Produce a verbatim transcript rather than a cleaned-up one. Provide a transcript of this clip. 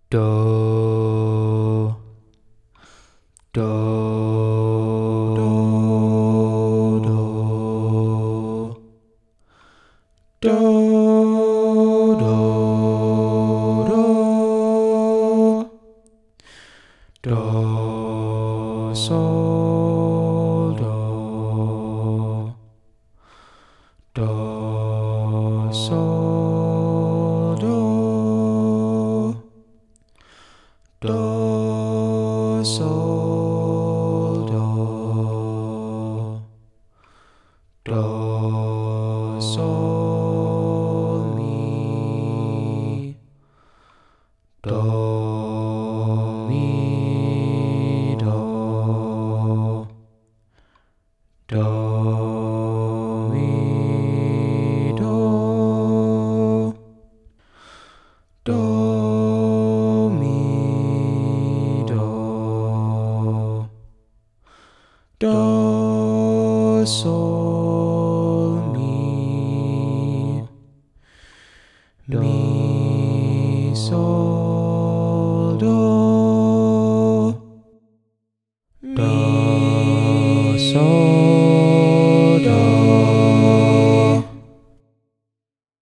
do, do, do, do, do, do, do, sol, do, do, sol, do, do, sol, do, do, sol, mi, do, mi, do, do, mi, do, do, mi, do, do, sol, mi, mi, sol, do, do, sol.